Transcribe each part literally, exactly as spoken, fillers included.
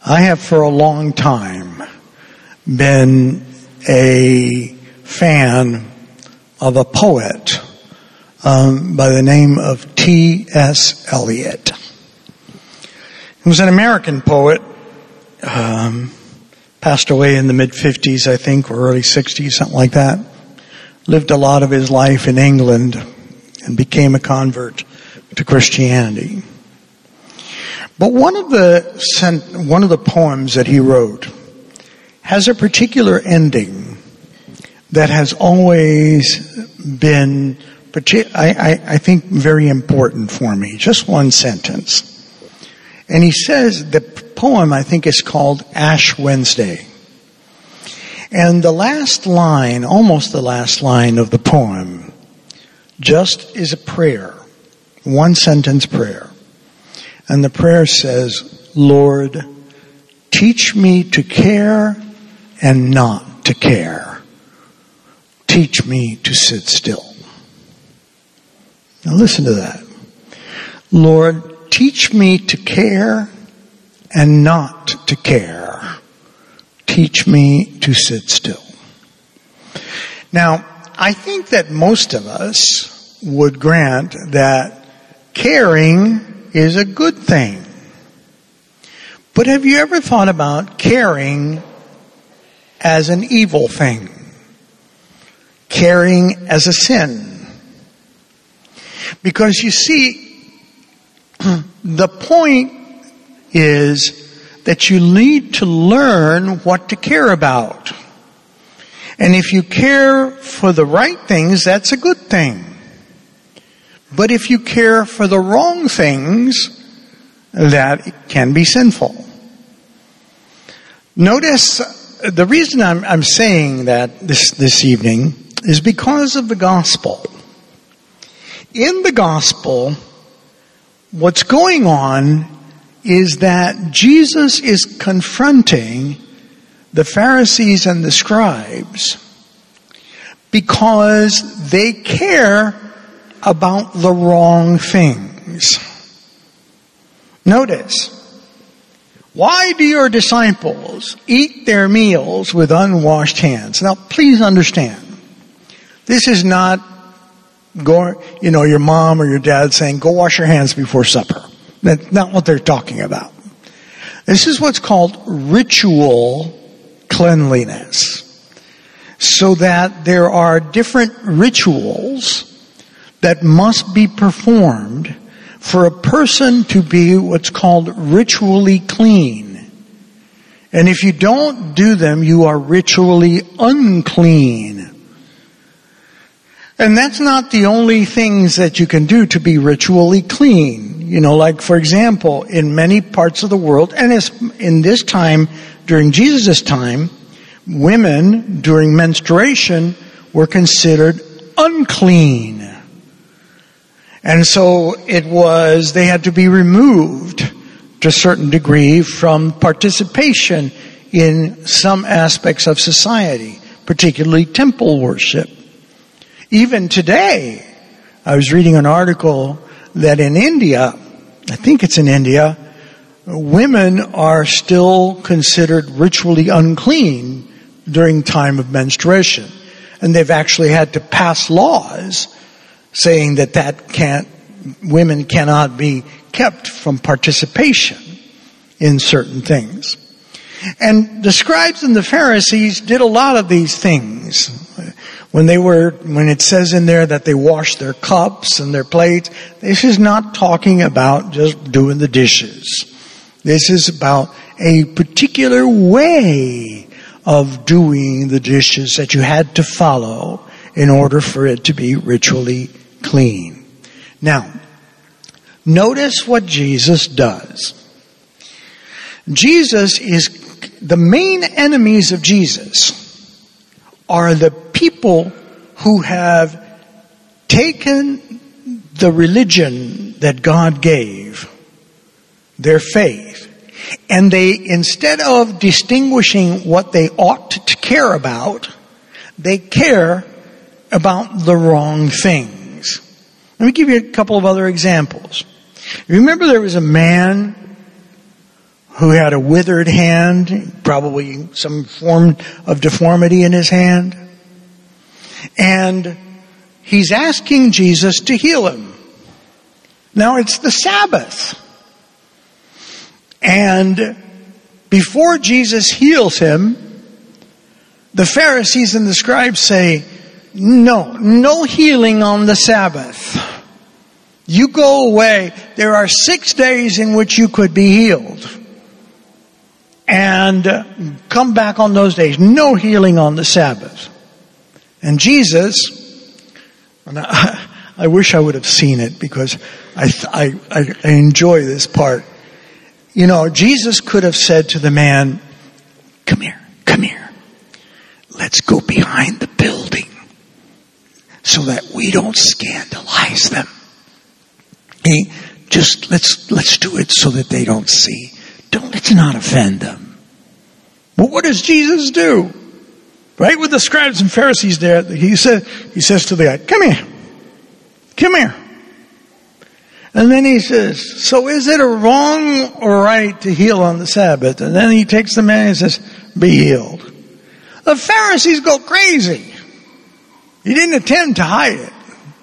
I have for a long time been a fan of a poet um, by the name of T S Eliot. He was an American poet, um, passed away in the mid-fifties, I think, or early sixties, something like that. Lived a lot of his life in England and became a convert to Christianity. But one of the one of the poems that he wrote has a particular ending that has always been, I, I, I think, very important for me. Just one sentence. And he says, the poem, I think, is called Ash Wednesday. And the last line, almost the last line of the poem, just is a prayer. One sentence prayer. And the prayer says, Lord, teach me to care and not to care. Teach me to sit still. Now listen to that. Lord, teach me to care and not to care. Teach me to sit still. Now, I think that most of us would grant that caring is a good thing. But have you ever thought about caring as an evil thing? Caring as a sin? Because you see, the point is that you need to learn what to care about. And if you care for the right things, that's a good thing. But if you care for the wrong things, that can be sinful. Notice, the reason I'm, I'm saying that this, this evening is because of the gospel. In the gospel, what's going on is that Jesus is confronting the Pharisees and the scribes because they care about the wrong things. Notice, why do your disciples eat their meals with unwashed hands? Now, please understand, this is not go, you know, your mom or your dad saying, go wash your hands before supper. That's not what they're talking about. This is what's called ritual cleanliness. So that there are different rituals that must be performed for a person to be what's called ritually clean. And if you don't do them, you are ritually unclean. And that's not the only things that you can do to be ritually clean. You know, like, for example, in many parts of the world, and in this time, during Jesus' time, women during menstruation were considered unclean. And so it was, they had to be removed to a certain degree from participation in some aspects of society, particularly temple worship. Even today, I was reading an article that in India, I think it's in India, women are still considered ritually unclean during time of menstruation. And they've actually had to pass laws saying that that can't, women cannot be kept from participation in certain things. And the scribes and the Pharisees did a lot of these things. When they were, when it says in there that they washed their cups and their plates, this is not talking about just doing the dishes. This is about a particular way of doing the dishes that you had to follow in order for it to be ritually clean. Now, notice what Jesus does. Jesus is, the main enemies of Jesus are the people who have taken the religion that God gave, their faith, and they, instead of distinguishing what they ought to care about, they care about the wrong things. Let me give you a couple of other examples. Remember there was a man who had a withered hand, probably some form of deformity in his hand. And he's asking Jesus to heal him. Now it's the Sabbath. And before Jesus heals him, the Pharisees and the scribes say, no, no healing on the Sabbath. You go away. There are six days in which you could be healed. And uh, come back on those days. No healing on the Sabbath. And Jesus, and I, I wish I would have seen it because I, I, I enjoy this part. You know, Jesus could have said to the man, come here, come here. Let's go behind the building so that we don't scandalize them. Hey, just let's, let's do it so that they don't see. Don't, let's not offend them. But what does Jesus do? Right with the scribes and Pharisees there, he said, he says to the guy, come here. Come here. And then he says, so is it a wrong or right to heal on the Sabbath? And then he takes the man and says, be healed. The Pharisees go crazy. He didn't attempt to hide it.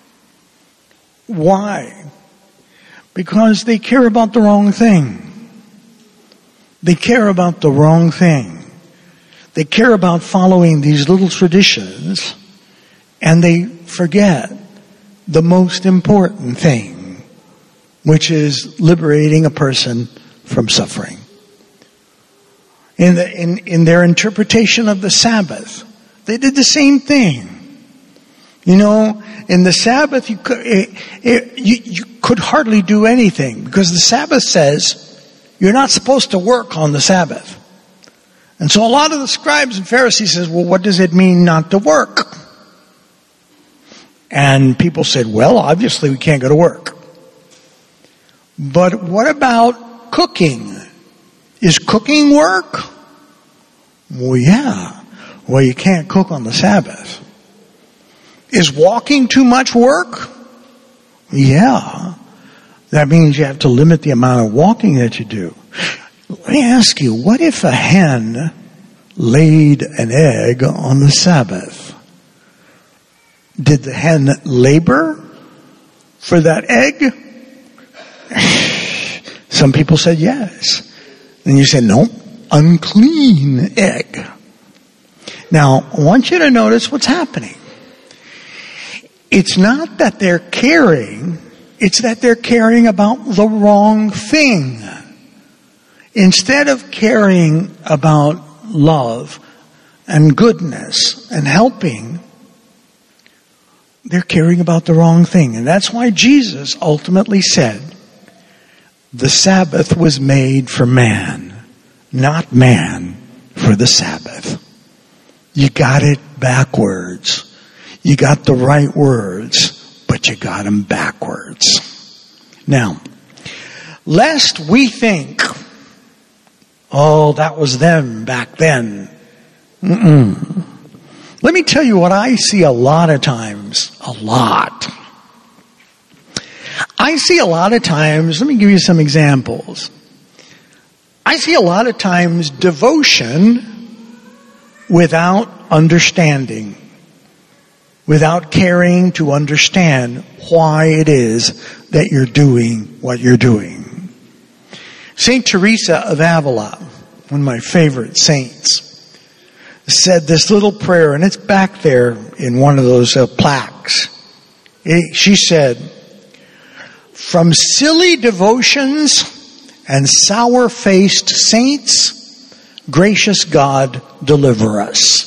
Why? Because they care about the wrong thing. They care about the wrong thing. They care about following these little traditions, and they forget the most important thing, which is liberating a person from suffering. In, the, in, in their interpretation of the Sabbath, they did the same thing. You know, in the Sabbath, you could, it, it, you, you could hardly do anything because the Sabbath says you're not supposed to work on the Sabbath. And so a lot of the scribes and Pharisees says, well, what does it mean not to work? And people said, well, obviously we can't go to work. But what about cooking? Is cooking work? Well, yeah. Well, you can't cook on the Sabbath. Is walking too much work? Yeah. That means you have to limit the amount of walking that you do. Let me ask you, what if a hen laid an egg on the Sabbath? Did the hen labor for that egg? Some people said yes. And you said, no, unclean egg. Now, I want you to notice what's happening. It's not that they're caring, it's that they're caring about the wrong thing. Instead of caring about love and goodness and helping, they're caring about the wrong thing. And that's why Jesus ultimately said, the Sabbath was made for man, not man for the Sabbath. You got it backwards. You got the right words, but you got them backwards. Now, lest we think, oh, that was them back then. Mm-mm. Let me tell you what I see a lot of times. A lot. I see a lot of times, let me give you some examples. I see a lot of times devotion without understanding. Without caring to understand why it is that you're doing what you're doing. Saint Teresa of Avila, one of my favorite saints, said this little prayer, and it's back there in one of those uh, plaques. It, she said, from silly devotions and sour-faced saints, gracious God, deliver us.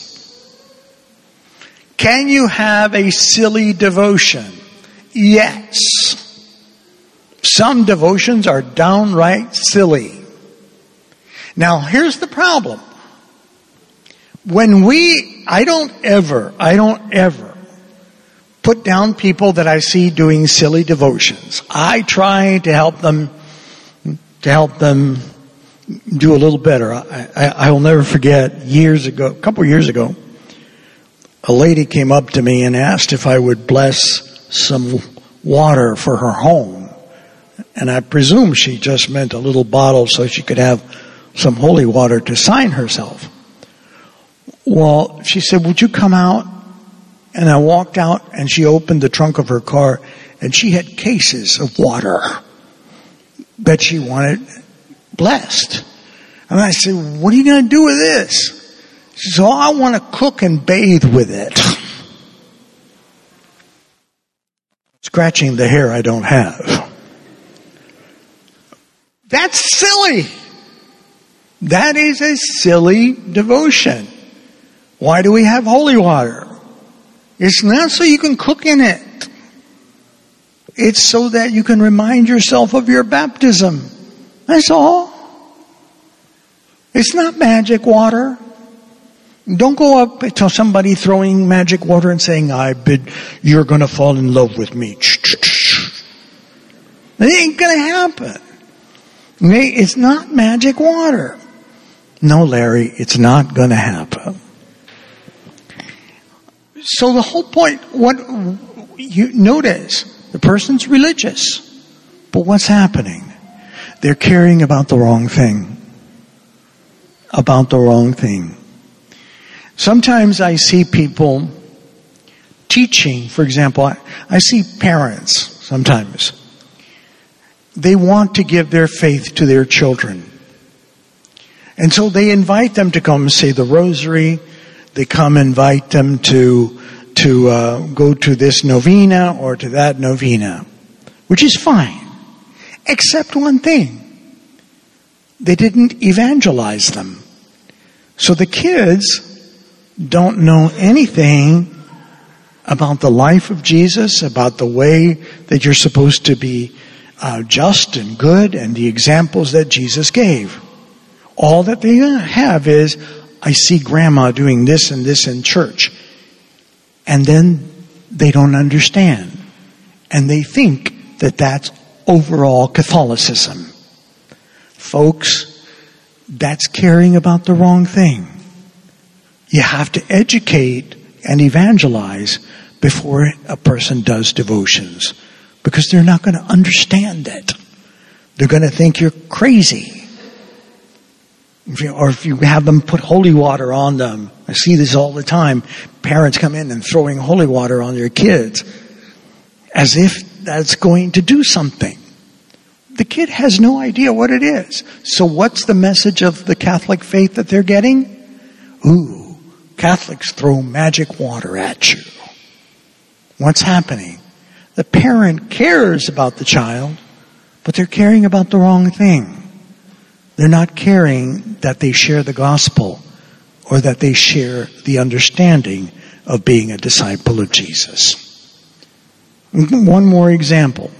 Can you have a silly devotion? Yes. Some devotions are downright silly. Now, here's the problem. When we, I don't ever, I don't ever put down people that I see doing silly devotions. I try to help them, to help them do a little better. I, I, I will never forget years ago, a couple years ago, a lady came up to me and asked if I would bless some water for her home. And I presume she just meant a little bottle so she could have some holy water to sign herself. Well, she said, would you come out? And I walked out and she opened the trunk of her car and she had cases of water that she wanted blessed. And I said, what are you going to do with this? She said, oh, I want to cook and bathe with it. Scratching the hair I don't have. That's silly. That is a silly devotion. Why do we have holy water? It's not so you can cook in it. It's so that you can remind yourself of your baptism. That's all. It's not magic water. Don't go up to somebody throwing magic water and saying, I bid you're going to fall in love with me. It ain't going to happen. It's not magic water. No, Larry, it's not going to happen. So the whole point, what you notice, the person's religious, but what's happening? They're caring about the wrong thing. About the wrong thing. Sometimes I see people teaching, for example, I, I see parents sometimes. They want to give their faith to their children. And so they invite them to come say the rosary. They come invite them to to uh, go to this novena or to that novena, which is fine, except one thing: they didn't evangelize them. So the kids don't know anything about the life of Jesus, about the way that you're supposed to be uh, just and good, and the examples that Jesus gave. All that they have is, I see grandma doing this and this in church. And then they don't understand. And they think that that's overall Catholicism. Folks, that's caring about the wrong thing. You have to educate and evangelize before a person does devotions. Because they're not going to understand it. They're going to think you're crazy. If you, or if you have them put holy water on them. I see this all the time. Parents come in and throwing holy water on their kids. As if that's going to do something. The kid has no idea what it is. So what's the message of the Catholic faith that they're getting? Ooh, Catholics throw magic water at you. What's happening? The parent cares about the child, but they're caring about the wrong thing. They're not caring that they share the gospel or that they share the understanding of being a disciple of Jesus. One more example.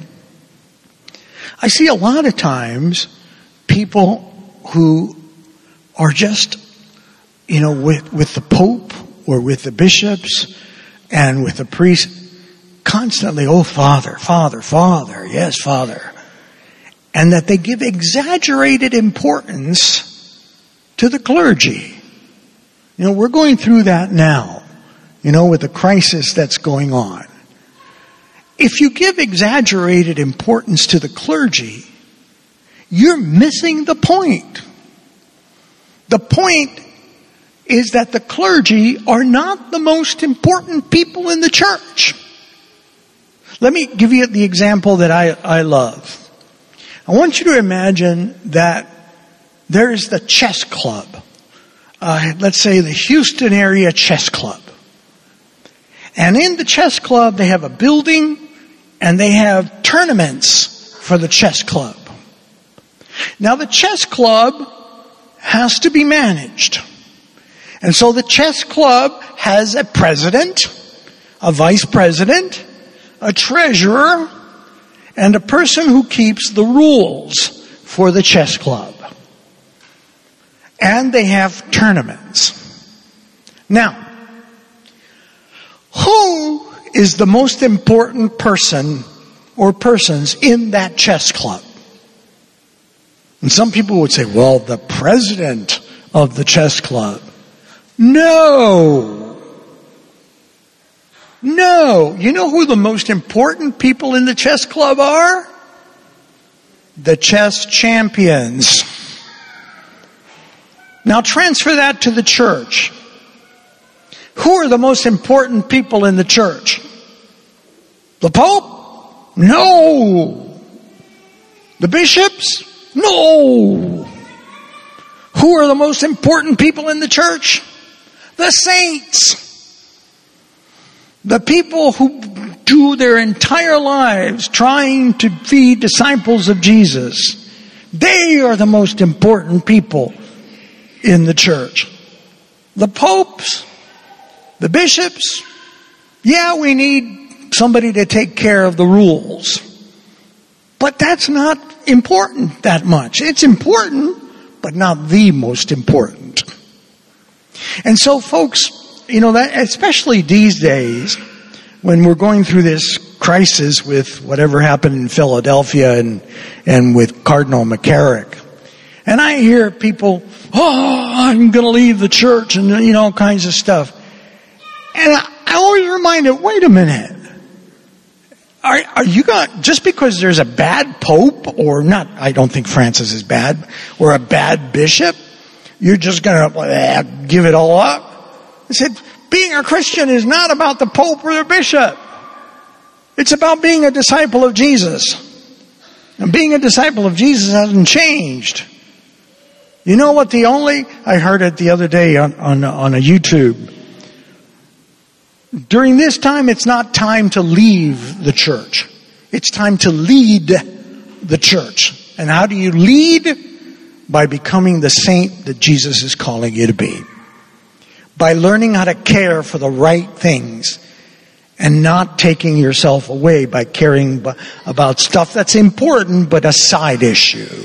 I see a lot of times people who are just, you know, with, with the Pope or with the bishops and with the priest, constantly, oh, Father, Father, Father, yes, Father. And that they give exaggerated importance to the clergy. You know, we're going through that now, you know, with the crisis that's going on. If you give exaggerated importance to the clergy, you're missing the point. The point is that the clergy are not the most important people in the church. Let me give you the example that I, I love. I want you to imagine that there's the chess club. Uh, let's say the Houston area chess club. And in the chess club, they have a building and they have tournaments for the chess club. Now the chess club has to be managed. And so the chess club has a president, a vice president, a treasurer, and a person who keeps the rules for the chess club. And they have tournaments. Now, who is the most important person or persons in that chess club? And some people would say, well, the president of the chess club. No. No. You know who the most important people in the chess club are? The chess champions. Now transfer that to the church. Who are the most important people in the church? The Pope? No. The bishops? No. Who are the most important people in the church? The saints. The people who do their entire lives trying to feed disciples of Jesus. They are the most important people in the church. The popes, the bishops, yeah, we need somebody to take care of the rules. But that's not important that much. It's important, but not the most important. And so folks, you know, that especially these days, when we're going through this crisis with whatever happened in Philadelphia and, and with Cardinal McCarrick, and I hear people, oh, I'm going to leave the church and, you know, all kinds of stuff. And I, I always remind them, wait a minute. Are, are you going, just because there's a bad pope, or not, I don't think Francis is bad, or a bad bishop, you're just going to uh, give it all up? I said, being a Christian is not about the pope or the bishop. It's about being a disciple of Jesus. And being a disciple of Jesus hasn't changed. You know what the only, I heard it the other day on, on, on a YouTube. During this time, it's not time to leave the church. It's time to lead the church. And how do you lead? By becoming the saint that Jesus is calling you to be. By learning how to care for the right things and not taking yourself away by caring about stuff that's important but a side issue.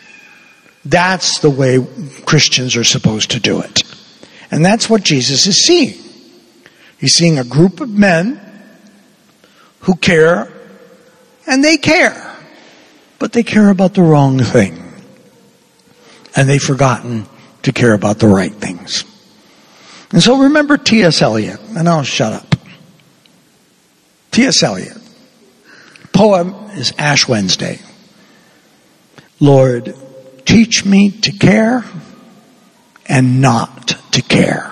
That's the way Christians are supposed to do it. And that's what Jesus is seeing. He's seeing a group of men who care, and they care, but they care about the wrong thing. And they've forgotten to care about the right things. And so remember T S Eliot, and I'll shut up. T S Eliot. Poem is Ash Wednesday. Lord, teach me to care and not to care.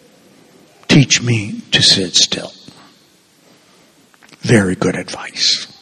Teach me to sit still. Very good advice.